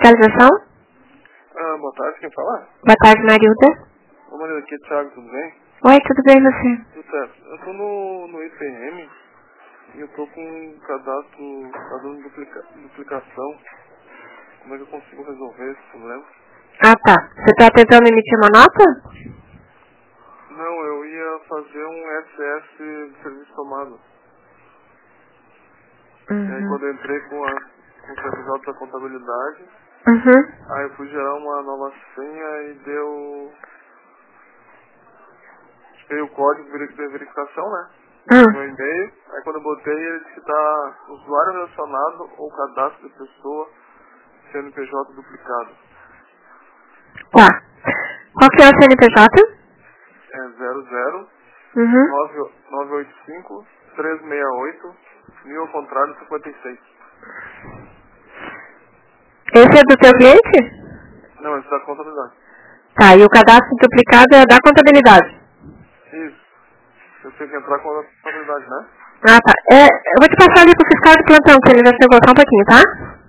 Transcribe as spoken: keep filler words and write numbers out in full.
localização? Ah, boa tarde, quem fala? Boa tarde, Marilda. Ô Marilda, aqui é Thiago, tudo bem? Oi, tudo bem você? Tudo certo. Eu tô no, no I P M e eu tô com um cadastro, tá dando duplica, duplicação. Como é que eu consigo resolver esse problema? Ah, tá. Você tá tentando emitir uma nota? Não, eu ia fazer um S S de serviço tomado. Uhum. E aí quando eu entrei com, a, com o C P J da contabilidade, Uhum. aí eu fui gerar uma nova senha e deu... Veio o código de veri- de verificação, né? Uhum. No e-mail. Aí quando eu botei, ele disse que tá usuário relacionado ou cadastro de pessoa, C N P J duplicado. Tá. Qual que é o C N P J? É zero zero Uhum. nove oito cinco três seis oito mil ao contrário cinquenta e seis. Esse é do teu cliente? Não, esse é da contabilidade. Tá, e o cadastro duplicado é da contabilidade. Isso. Eu tenho que entrar com a contabilidade, né? Ah, tá. É, eu vou te passar ali pro fiscal de plantão, que ele já chegou só um pouquinho, tá?